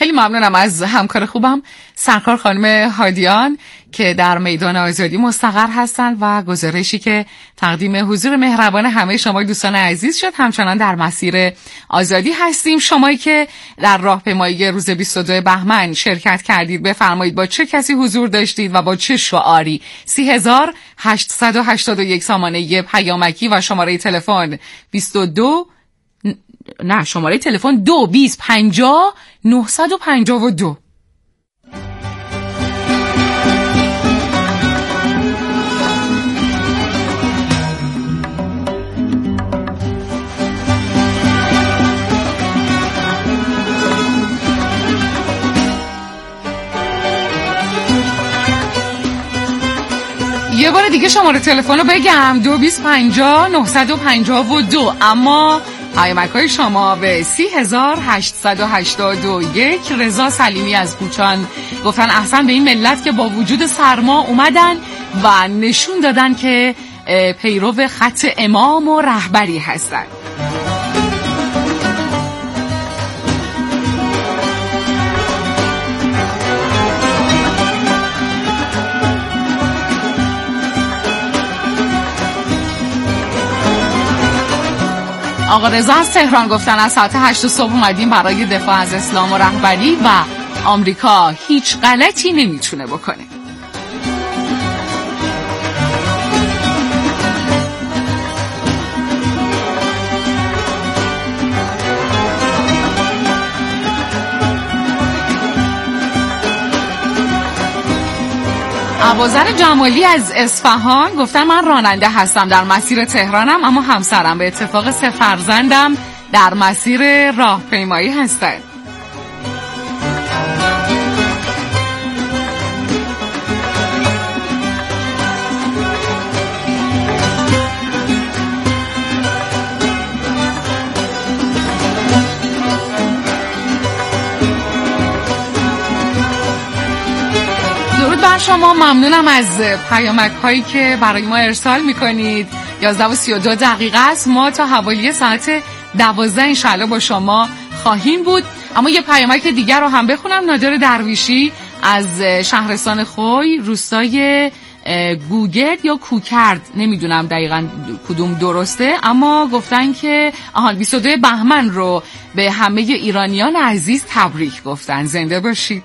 خیلی ممنونم از همکار خوبم سرکار خانم هادیان که در میدان آزادی مستقر هستند و گزارشی که تقدیم حضور مهربان همه شما دوستان عزیز شد. همچنان در مسیر آزادی هستیم. شمایی که در راهپیمایی روز 22 بهمن شرکت کردید بفرمایید با چه کسی حضور داشتید و با چه شعاری. 3881 سامانه پیامکی و شماره تلفن 250 952. یه بار دیگه شماره تلفن رو بگم 250 952. اما پیامک‌های شما به 3881. رضا سلیمی از کوچان گفتن احسن به این ملت که با وجود سرما اومدن و نشون دادن که پیرو خط امام و رهبری هستن. آقا رضا از تهران گفتن از ساعت 8 صبح اومدیم برای دفاع از اسلام و رهبری و آمریکا هیچ غلطی نمیتونه بکنه. ابوذر جمالی از اصفهان گفتن من راننده هستم در مسیر تهرانم، اما همسرم به اتفاق 3 فرزندم در مسیر راهپیمایی هستند. شما ممنونم از پیامک هایی که برای ما ارسال میکنید. 11:32 است. ما تا حوالی ساعت 12 انشالله با شما خواهیم بود. اما یه پیامک دیگر رو هم بخونم. نادر درویشی از شهرستان خوی روستای گوگرد یا کوکرد، نمیدونم دقیقاً کدوم درسته، اما گفتن که 22 بهمن رو به همه ایرانیان عزیز تبریک گفتن. زنده باشید.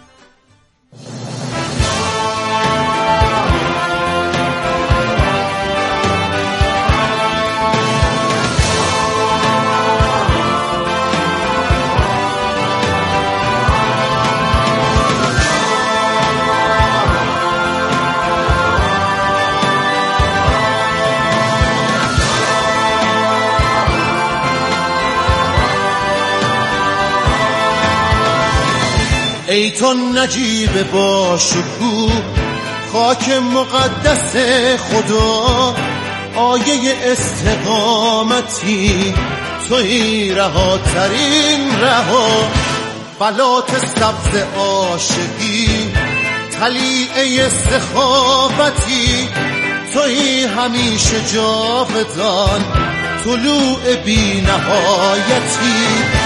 ای تو نجیب باشکوه خاک مقدس خدا، آیه استقامتی توی رهاترین رها، بلات سبز عاشقی طلیعه سخاوتی توی همیشه جاودان طلوع بی نهایتی.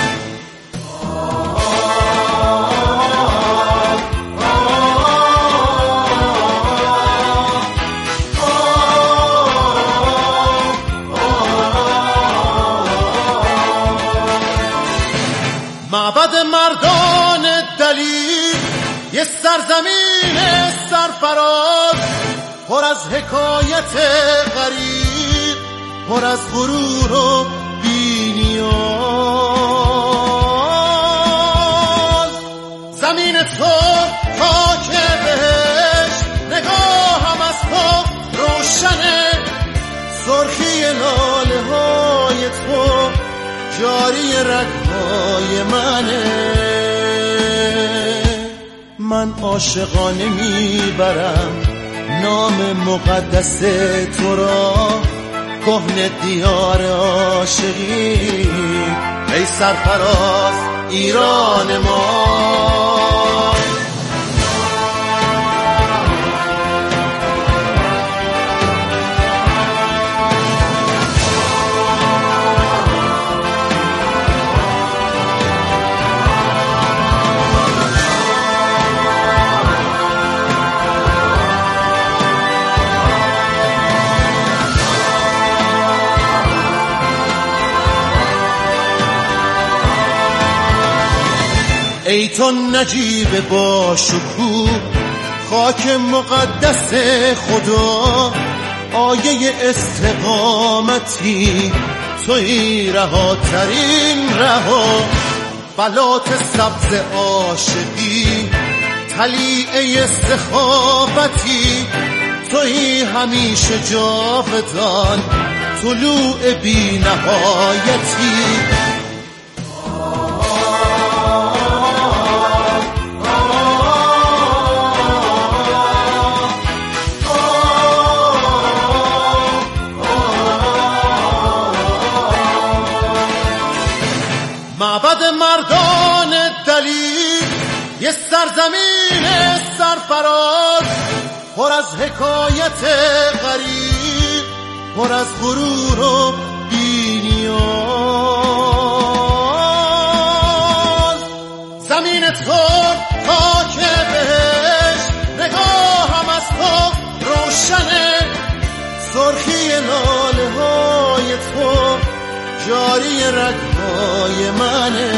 معبد مردان دلیر، یه سرزمین سرفراز، پر از حکایت غریب، پر از غرور و بی‌نیاز. زمین تو خاک بهشت، نگاهم از تو روشنه، سرخی لاله های تو جاری رگهای منه. من عاشقانه میبرم نام مقدس تو را، کهنه دیار عاشقی ای سرفراز ایران ما. ای تو نجیب با شکوه خاک مقدس خدا، آیه استقامتی توی رهاترین رها، بلات سبز عاشقی طلیعه سخاوتی توی همیشه جاودان طلوع بی نهایتی. معبد مردان دلیر یه سرزمین سرفراز، پر از حکایت غریب، پر از غرور و بی‌نیاز. زمین تو خاک بهشت، نگاهم از تو روشنه، سرخی لاله های تو جاری رگ‌های منه.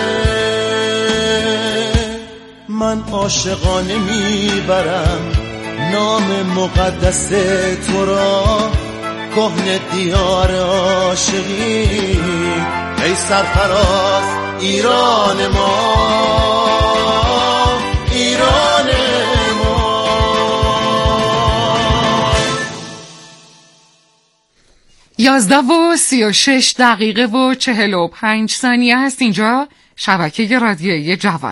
من عاشقانه میبرم نام مقدس تو را، کهنه دیار عاشقی ای سرفراز ایران ما، ایران ما. 11:36:45 هست. اینجا شبکه رادیویی جوان.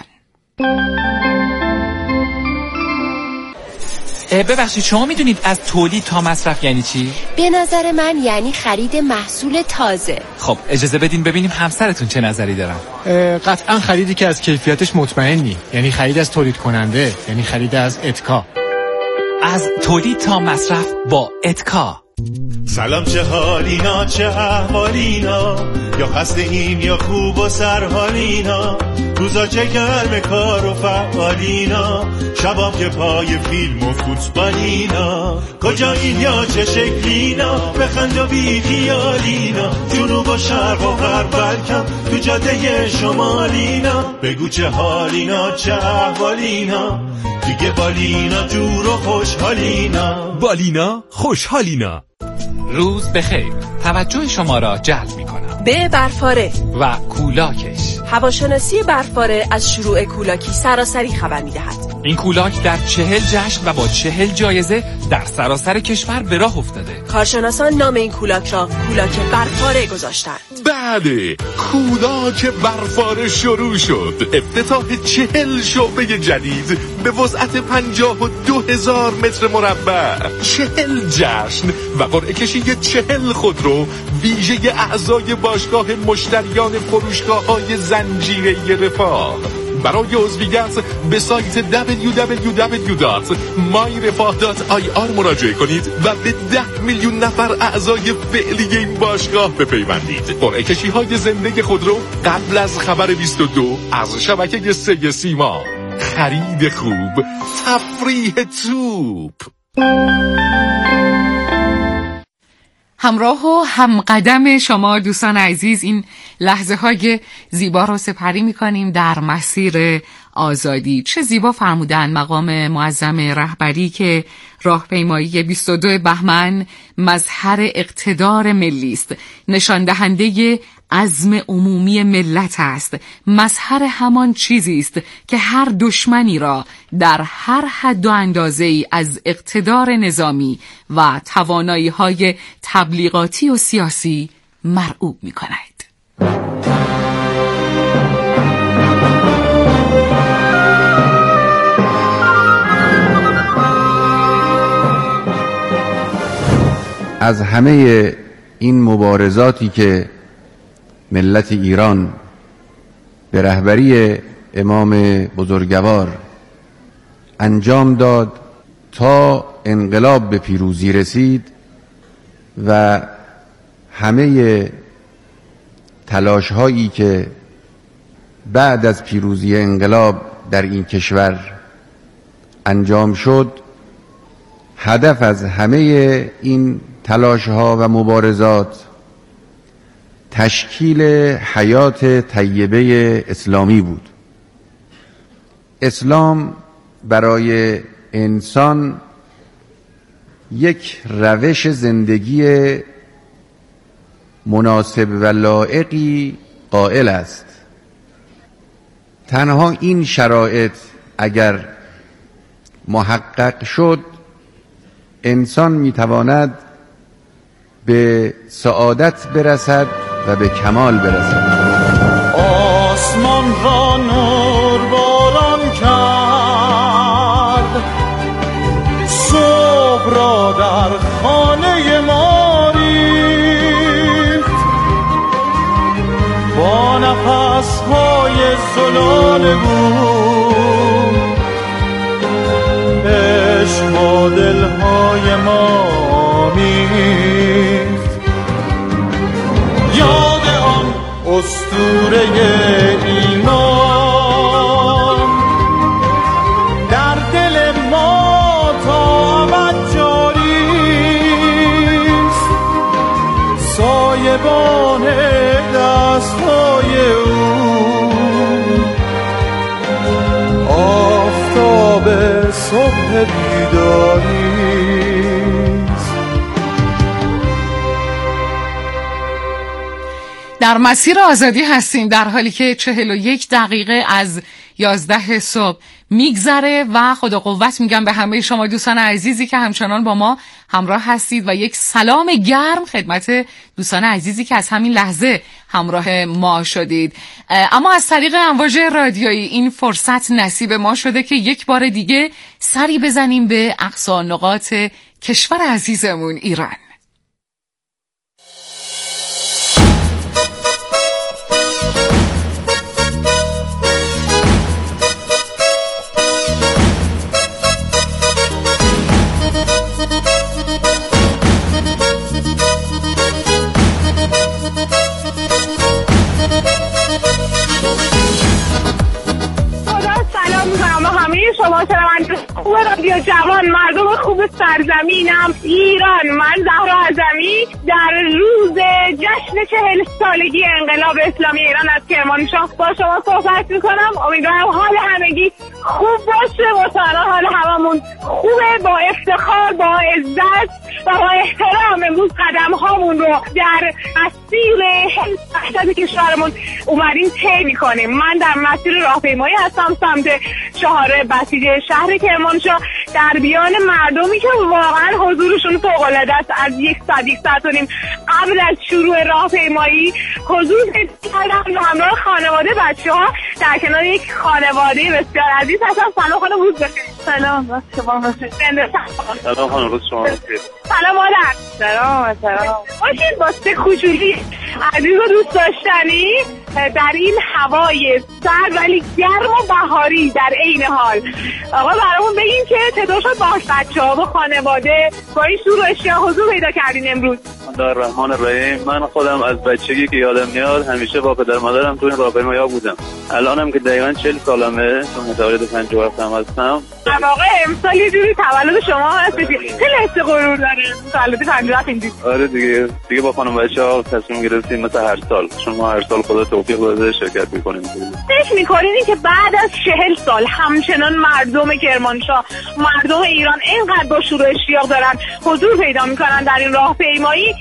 ببخشید شما میدونید از تولید تا مصرف یعنی چی؟ به نظر من یعنی خرید محصول تازه. خب اجازه بدین ببینیم همسرتون چه نظری دارن. قطعا خریدی که از کیفیتش مطمئنی، یعنی خرید از تولید کننده، یعنی خرید از اتکا. از تولید تا مصرف با اتکا. سلام، چه حالینا، چه احوالینا، یا خسته ایم یا خوب و سرحالینا، روزا چه گرم کار و فعالینا، شبام که پای فیلم و فوتبالینا، کجایید یا چه شکلینا، بخند و بی خیالینا، جنوب و شرق و غرب بلکم تو جاده شمالینا، بگو چه حالینا، چه احوالینا، دیگه بالینا دور و خوشحالینا، بالینا خوشحالینا. روز بخیر، توجه شما را جلب می‌کنم به برفاره و کولاکش. هواشناسی برفاره از شروع کولاکی سراسری خبر می‌دهد. این کولاک در 40 جشن و با 40 جایزه در سراسر کشور به راه افتاده. کارشناسان نام این کولاک را کولاک برفاره گذاشتند. بله، کولاک برفاره شروع شد. افتتاح 40 شعبه جدید به وسعت 52,000 متر مربع، 40 جشن و قرعه کشی 40 خودرو ویژه اعضای باشگاه مشتریان فروشگاه‌های زنجیره رفاه. برای عضویت به سایت www.myrefah.ir مراجعه کنید و به 10 میلیون نفر اعضای فعلی این باشگاه بپیوندید. قرعه کشی‌های زنده خودرو قبل از خبر 22 از شبکه 3 سیما. خرید خوب، تفریح توپ. همراه و همقدم شما دوستان عزیز این لحظه های زیبا رو سپری میکنیم در مسیر آزادی. چه زیبا فرمودن مقام معظم رهبری که راهپیمایی 22 بهمن مظهر اقتدار ملی است، نشان دهنده عزم عمومی ملت است، مظهر همان چیزی است که هر دشمنی را در هر حد و اندازه‌ای از اقتدار نظامی و توانایی‌های تبلیغاتی و سیاسی مرعوب می‌کند. از همه این مبارزاتی که ملت ایران به رهبری امام بزرگوار انجام داد تا انقلاب به پیروزی رسید و همه تلاش هایی که بعد از پیروزی انقلاب در این کشور انجام شد، هدف از همه این تلاش ها و مبارزات تشکیل حیات طیبه اسلامی بود اسلام برای انسان یک روش زندگی مناسب و لایقی قائل است. تنها این شرایط اگر محقق شد، انسان میتواند به سعادت برسد و به کمال برسد. آسمان را نور باران کرد، صبح را در خانه ما ریخت، با نفس‌های زلال بود عشق با دل‌های ما میخت. یاد آن اسطوره ایمان در دل ما تا ابد جاریست، سایبان دست‌های او آفتاب صبح بیداری. در مسیر آزادی هستیم در حالی که 41 دقیقه از 11 صبح میگذره و خدا قوت میگم به همه شما دوستان عزیزی که همچنان با ما همراه هستید و یک سلام گرم خدمت دوستان عزیزی که از همین لحظه همراه ما شدید. اما از طریق امواج رادیویی این فرصت نصیب ما شده که یک بار دیگه سری بزنیم به اقصا نقاط کشور عزیزمون ایران. شما شنونده خوب رادیو جوان، مردم خوب سرزمینم ایران، من زهرا اعظمی در روز جشن 40 سالگی انقلاب اسلامی ایران از کرمانشاه با شما صحبت میکنم. امیدوارم حال همگی خوب باشه و تنها حال هممون خوبه. با افتخار، با عزت و با احترام امروز قدم هامون رو در مسیر وحدت کشورمون اومدیم طی میکنیم. من در مسیر راهپیمایی هستم سمت چهارراه بسیج شهر کرمانشاه در بیان مردمی که واقعا حضورشون فوق‌العاده است. از یک ساعت و نیم قبل از شروع راهپیمایی حضور کردم همراه خانواده بچه‌ها در کنار یک خانواده بسیار عزیز هستم. سلام خانم، روز بخیر. سلام شما بخیر. سلام خانم، روز شما بخیر. سلام مادر. سلام. باشین با سه کوچولی عزیز و دوست داشتنی در این هوای سرد ولی گرم و بهاری در عین حال. آقا برامون بگین که چطور شد با بچه‌ها و خانواده با این شروع اشتیاق حضور پیدا کردین امروز؟ الرحمن الرحیم. من خودم از بچگی که یادم میاد همیشه با پدر مادرم تو این راهپیمایی بودم. الانم که دقیقاً 40 سالمه، چون متولد 57 هستم. واقعا امسال یه جوری تولد شما هست، خیلی حس غرور داره تولد 57 اینجوری. آره دیگه با خانم بچه‌ها تصمیم گرفتیم مثل هر سال، چون ما هر سال خدا توفیق بده شرکت می‌کنیم. فکر می‌کنید که بعد از 40 سال همچنان مردم کرمانشاه، مردم ایران اینقدر با شروع اشتیاق دارن حضور پیدا می‌کنن در این راهپیمایی،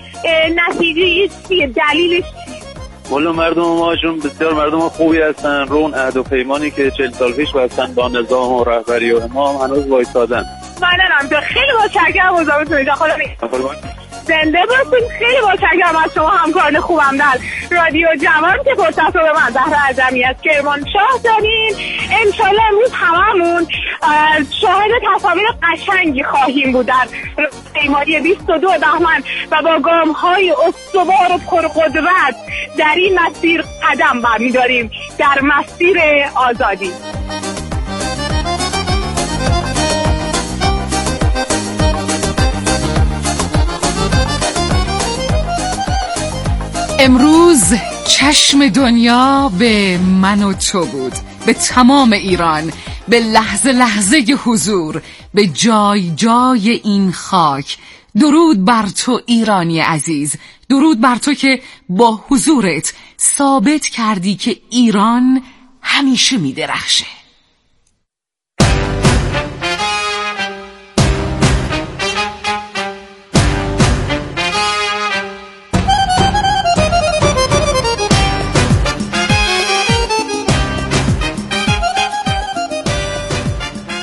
نتیجه چیه؟ دلیلش چیه؟ والا مردم ماشون بسیار مردم خوبی هستن. رو اون عهد و پیمانی که 40 سال پیش بستن با نظام و رهبری و امام هنوز وایسادن. ممنونم. خیلی متشکرم از زحمتتون. خدا زنده باشین. خیلی متشکرم از شما همکاران خوبم در رادیو جوان که فرصت رو به من زهرا اعظمی از کرمانشاه دادین. انشالله امروز هممون شاهد تصاویر قشنگی خواهیم بود در پیمایی 22 بهمن و با گام‌های استوار و پرقدرت در این مسیر قدم برمی‌داریم، در مسیر آزادی. امروز چشم دنیا به من و تو بود، به تمام ایران، به لحظه لحظه حضور، به جای جای این خاک. درود بر تو ایرانی عزیز، درود بر تو که با حضورت ثابت کردی که ایران همیشه می درخشه.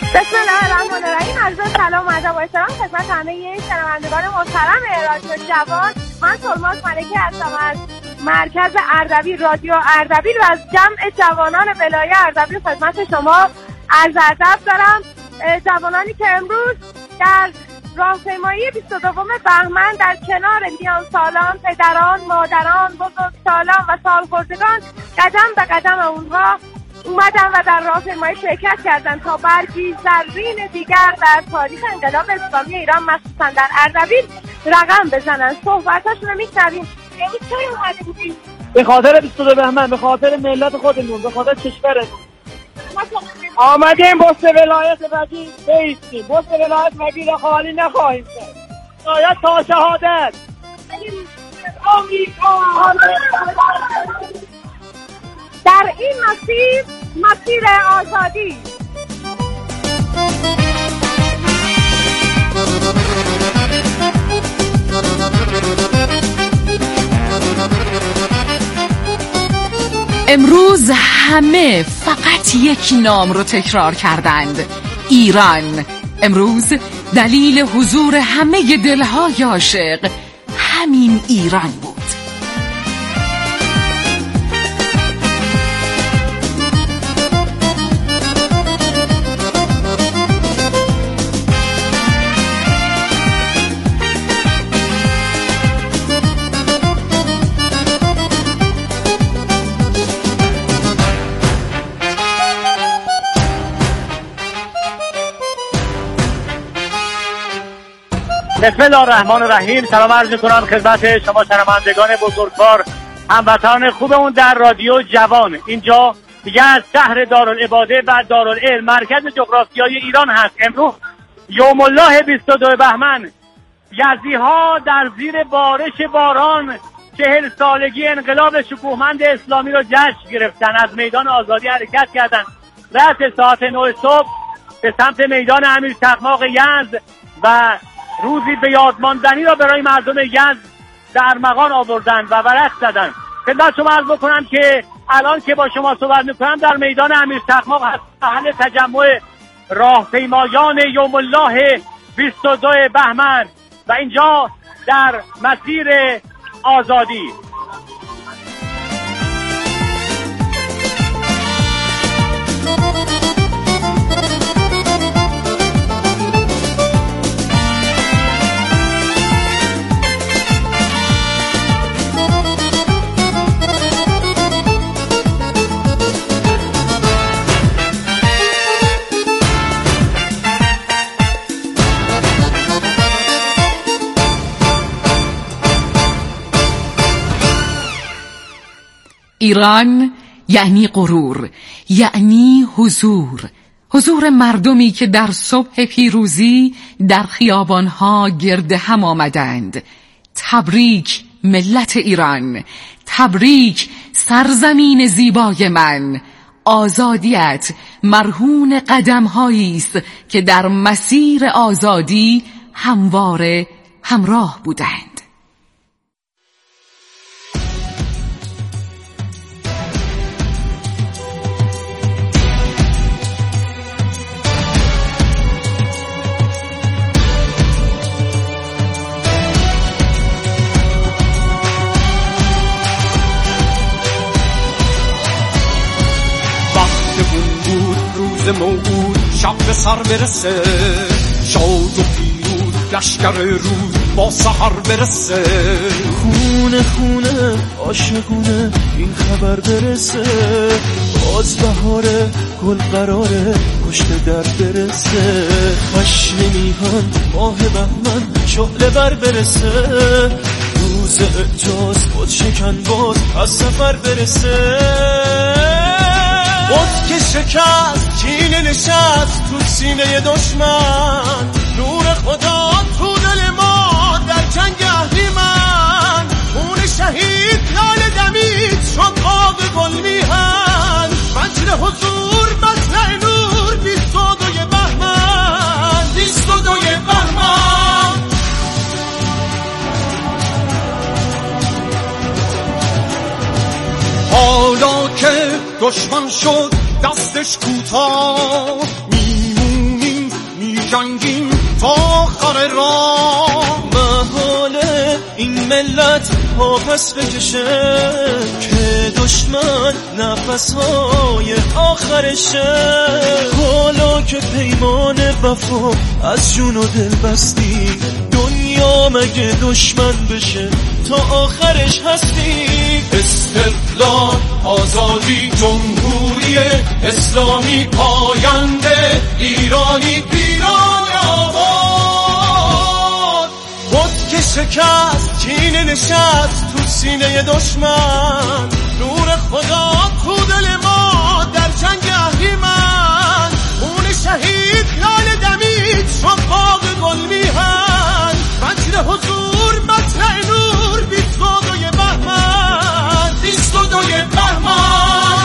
بسم الله الرحمن الرحیم. عرض سلام و ادب و احترام خدمت همه شنوندگان محترم رادیو جوان. من سلماز ملکی هستم از مرکز اردبیل، رادیو اردبیل، و از جمع جوانان ولایت اردبیل خدمت شما عرض ادب دارم. جوانانی که امروز در راهپیمایی 22 بهمن در کنار میان سالان، پدران، مادران، بزرگسالان و سالخوردگان قدم به قدم اونها اومدن و در راهپیمایی شرکت کردن تا برگی زرین دیگر در تاریخ انقلاب اسلامی ایران مخصوصا در اردبیل رقم بزنن. صحبتاشون رو میشنویم. امروز چرا اومده بودیم؟ به خاطر 22 بهمن، به خاطر ملت خودمون، به خاطر کشورمون آمدیم پشت ولایت وکیل بایستیم. پشت ولایت وکیل خالی نخواهیم کرد. ولایت تا شهادت. در این مسیر آزادی. امروز همه فقط یک نام رو تکرار کردند: ایران. امروز دلیل حضور همه دلهای عاشق همین ایران بود. بسم الله الرحمن الرحیم. سلام عرض می‌کنم خدمت شما شنوندگان بزرگوار، هموطنان خوبمون در رادیو جوان. اینجا دیگه از شهر دارالعباده و دارالعلم، مرکز جغرافیایی ایران هست. امروز یوم الله 22 بهمن، یزدی‌ها در زیر بارش باران 40 سالگی انقلاب شکوهمند اسلامی رو جشن گرفتن. از میدان آزادی حرکت کردند. رأس ساعت 9 صبح به سمت میدان امیر چقماق یزد و روزی به یادماندنی را برای مردم یزد در مغان آوردن و ورق زدن. خدمت شما عرض بکنم که الان که با شما صحبت میکنم در میدان امیر چقماق هست، محل تجمع راهپیمایان یوم الله 22 بهمن و اینجا در مسیر آزادی. ایران یعنی غرور، یعنی حضور مردمی که در صبح پیروزی در خیابانها گرد هم آمدند. تبریک ملت ایران، تبریک سرزمین زیبای من. آزادیت مرهون قدم‌هایی است که در مسیر آزادی همواره همراه بودند. موعود شب به سر برسه، شاد و پیروز لشکر روز با سحر برسه. خونه خونه عاشقونه این خبر برسه، باز بهاره گل قراره پشت در برسه. خشم میهن ماه بهمن شعله بر برسه، روز اعجاز خود شکن باز از سفر برسه. بود که شکست کینه نشست تو سینه دشمن، نور خدا تو دل ما در جنگ اهریمن. خون شهید لاله دمید شد آب گل میهن، فجر حضور مطلع نور 22 بهمن، 22 بهمن. حالا که دشمن شد دستش کوتاه، میمونی جنگیم تا آخر راه. محاله این ملت ها پس بکشه که دشمن نفسهای آخرشه. حالا که پیمان وفا از جون و دل بستی، دنیا مگه دشمن بشه تا آخرش هستی. استقلال، آزادی، جمهوری اسلامی، پاینده ایرانی، پیران آباد. خود که شکست، کینه نشست تو سینه دشمن، نور خدا تو دل ما در جنگ اهریمن. خون شهید خیال دمید شد باغ گل میهن، فجر حضور مطلع نور 22 بهمن، 22 بهمن.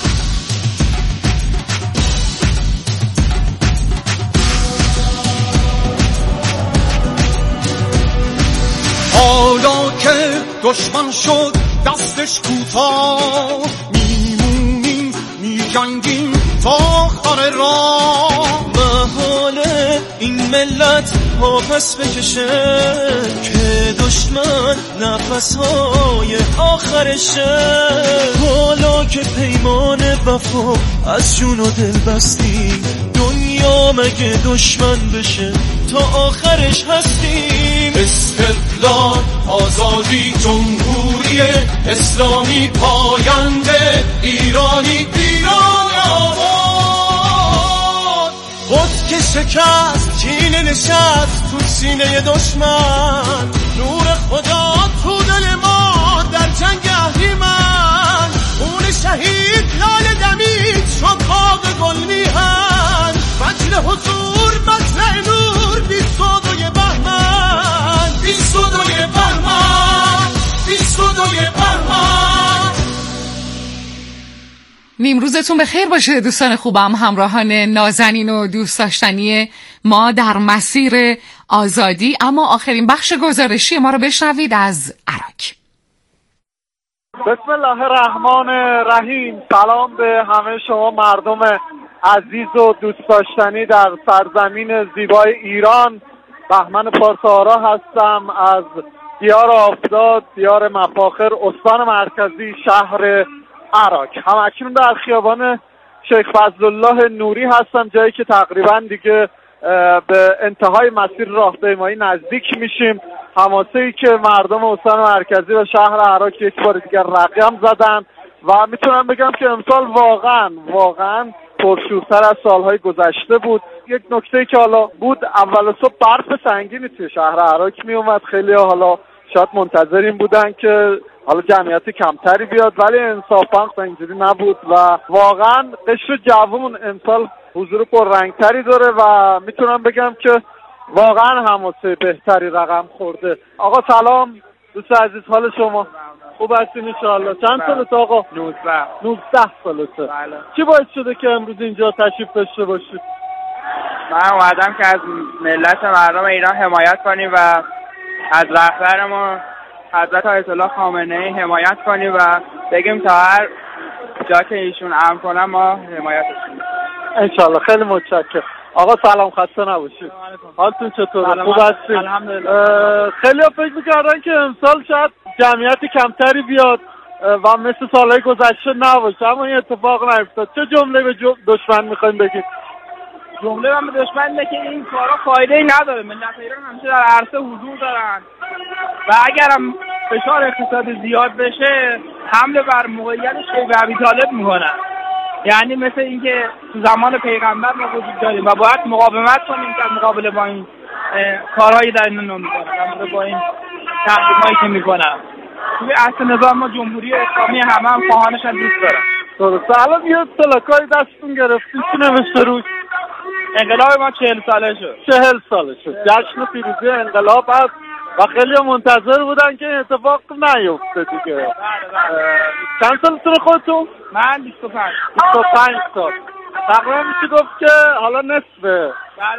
حالا که دشمن شد دستش کوتاه، میمونیم میجنگیم تا آخر راه. محاله این ملت ها پس بکشه که دشمن نفسهای آخرشه. حالا که پیمان وفا از جون و دل بستی، دنیا مگه دشمن بشه تا آخرش هستیم. استقلال، آزادی، جمهوری اسلامی، پاینده ایرانی، پیران آباد. خود که شکست، کینه نشست تو سینه دشمن، نور خدا تو دل ما در جنگ اهریمن. خون شهید لال دمید شد باغ گل میهن، فجر حضور مطلع نور 22 بهمن، 22 بهمن، 22 بهمن. نیمروزتون بخیر باشه دوستان خوبم، همراهان نازنین و دوست داشتنی ما در مسیر آزادی. اما آخرین بخش گزارشی ما رو بشنوید از عراق. بسم الله الرحمن الرحیم. سلام به همه شما مردم عزیز و دوست داشتنی در سرزمین زیبای ایران. بهمن پارساآرا هستم از دیار آفتاب، دیار مفاخر، استان مرکزی شهر عراق. همکنون در خیابان شیخ فضلالله نوری هستم، جایی که تقریبا دیگه به انتهای مسیر راهپیمایی نزدیک میشیم. حماسه‌ای که مردم استان مرکزی و شهر عراق یک بار دیگر رقم زدن و میتونم بگم که امسال واقعا پرشورتر از سالهای گذشته بود. یک نکته‌ای که حالا بود، اول صبح برف سنگینی توی شهر عراق میومد. خیلی حالا شاید منتظر این بودن که حالا جمعیت کمتری بیاد، ولی انصافا اینجوری نبود و واقعا قشر جوون امسال حضور پررنگتری داره و میتونم بگم که واقعا حماسه بهتری رقم خورده. آقا سلام، دوست عزیز، حال شما خوب هستین ان شاء الله؟ چند سالته آقا؟ 19 سالته. چی باعث شده که امروز اینجا تشریف داشته باشید؟ من اومدم که از ملت مردم ایران حمایت کنیم و از رهبرمون حضرت آیت الله خامنه‌ای حمایت کنیم و بگیم تا هر جا که ایشون امر کنن ما حمایتش کنیم ان شاء الله. خیلی متشکرم. آقا سلام، خسته نباشید. حالتون چطوره؟ خوب هستید؟ الحمدلله. خیلی ها فکر می‌کردن که امسال شاید جمعیت کمتری بیاد و مثل سالهای گذشته نباشه، اما این اتفاق نیفتاد. چه جمله به دشمن می‌خوایم بگید؟ جمله من به دشمن اینه که این کارا فایده‌ای نداره. ملت ایران همیشه در عرصه حضور دارن و اگرم فشار اقتصادی زیاد بشه حمله بر موقعیت شیخ ابی طالب میکنن. یعنی مثل اینکه تو زمان پیغمبر ما وجود داریم و باید مقاومت کنیم که مقابله با این کارهایی در این نوع میکنن، با این تحریمایی که میکنن. توی اصل نظام ما جمهوری اسلامی هم خواهانش دوست دارن. درسته. الان یه پلاکای دستتون گرفتید، چی نوشته روش؟ انقلاب ما 40 ساله شد. 40 ساله شد. جشن پیروزی انقلاب هست و خیلی منتظر بودن که این اتفاق نیفته دیگه. چند سالتون خودتون؟ من 25 سال. تقریبا میشه گفت که حالا نصفه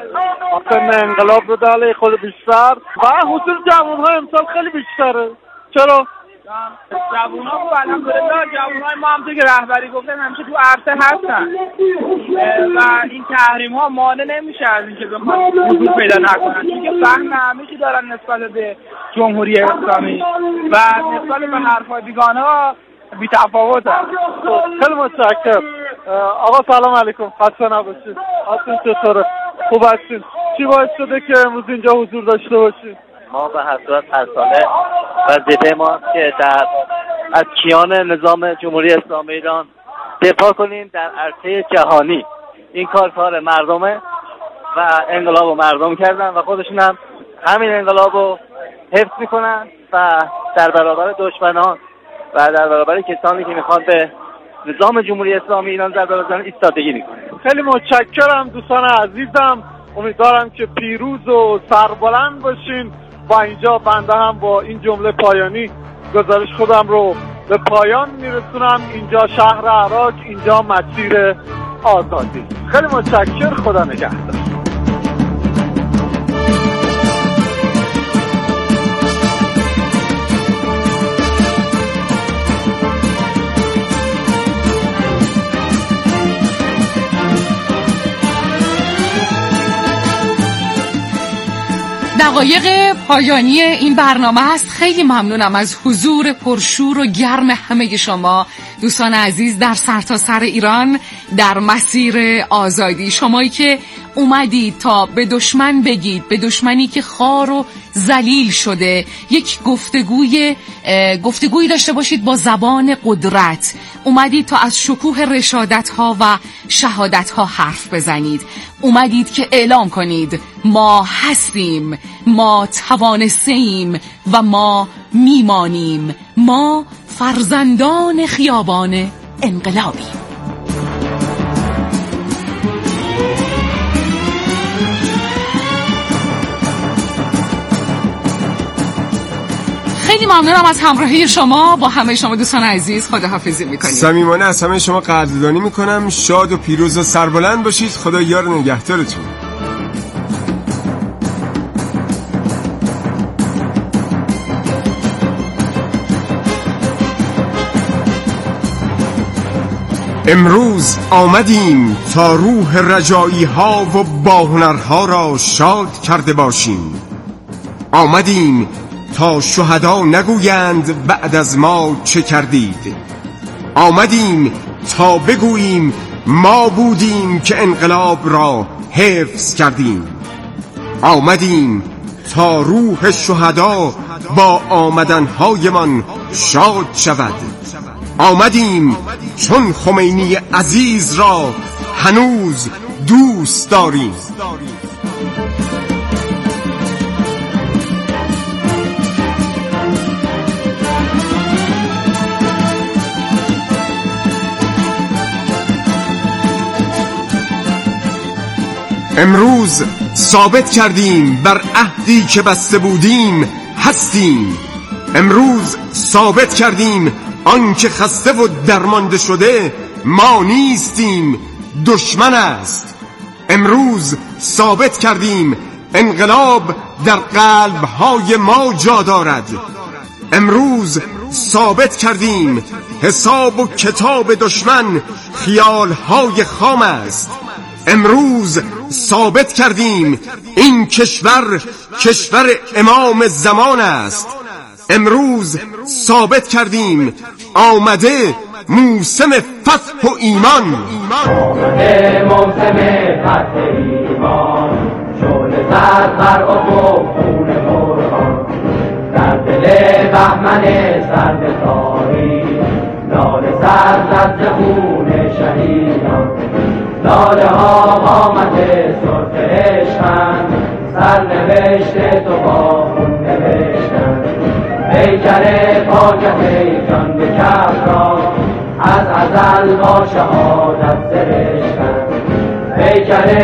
سن انقلاب رو داله خود بیشتر و حضور جوان‌ها امسال خیلی بیشتره. چرا؟ جوان‌ها رو الحمدلله جوان‌های ما هم که رهبری گفتن همیشه تو عرصه هستن و این تحریم ها مانع نمیشه از اینکه بخواد حضور پیدا نکنن، چون که فهم همه چی دارن نسبت به جمهوری اسلامی و نسبت به حرفای بیگانه ها بی تفاوت هست. خیلی متشکرم. آقا سلام علیکم، خسته نباشید. حالتون چطوره؟ خوب هستین؟ چی باعث شده که امروز اینجا حضور داشته باشید؟ ما به هر صورت هر ساله وظیفه ما که از کیان نظام جمهوری اسلامی ایران دفاع کنیم در عرصه جهانی. این کار مردمه و انقلاب رو مردم کردن و خودشون هم همین انقلاب رو حفظ میکنن و در برابر دشمنان و در برابر کسانی که میخوان به نظام جمهوری اسلامی ایران ضربه بزنن ایستادگی میکنن. خیلی متشکرم دوستان عزیزم، امیدوارم که پیروز و سربلند باشین. با اینجا بنده هم با این جمله پایانی گزارش خودم رو به پایان میرسونم. اینجا شهر عراق، اینجا مسیر آزادی. خیلی متشکر، خدا نگهدار. دقایق پایانی این برنامه هست. خیلی ممنونم از حضور پرشور و گرم همه شما دوستان عزیز در سرتاسر ایران در مسیر آزادی. شمایی که اومدید تا به دشمن بگید، به دشمنی که خار و ذلیل شده، یک گفتگویی داشته باشید با زبان قدرت. اومدید تا از شکوه رشادت ها و شهادت ها حرف بزنید. اومدید که اعلام کنید ما هستیم، ما توانستیم و ما میمانیم، ما فرزندان خیابان انقلابیم. خیلی ممنونم از همراهی شما با همه شما دوستان عزیز. خداحافظی میکنیم. صمیمانه از همه شما قدردانی میکنم. شاد و پیروز و سربلند باشید. خدا یار نگهدارتون. امروز آمدیم تا روح رجایی ها و باهنرها را شاد کرده باشیم. آمدیم تا شهدا نگویند بعد از ما چه کردید. آمدیم تا بگوییم ما بودیم که انقلاب را حفظ کردیم. آمدیم تا روح شهدا با آمدنهایمان شاد شود. آمدیم چون خمینی عزیز را هنوز دوست داریم. امروز ثابت کردیم بر عهدی که بسته بودیم هستیم. امروز ثابت کردیم آنکه خسته و درمانده شده ما نیستیم، دشمن است. امروز ثابت کردیم انقلاب در قلب‌های ما جا دارد. امروز ثابت کردیم حساب و کتاب دشمن خیال‌های خام است. امروز ثابت کردیم این کشور کشور امام زمان است. امروز ثابت کردیم آمده موسم فتح و ایمان. آمده موسم فتح ایمان، شعله زد بر افق خون قرآن. در دل بهمن سرد تاریک لاله سر زد ز خون شهیدان. لاله ها قامت سرخ عشقند، سرنوشت تو با خون نوشتند. پیکر پاکت جان به کف را از ازل با شهادت سرشتند. پیکر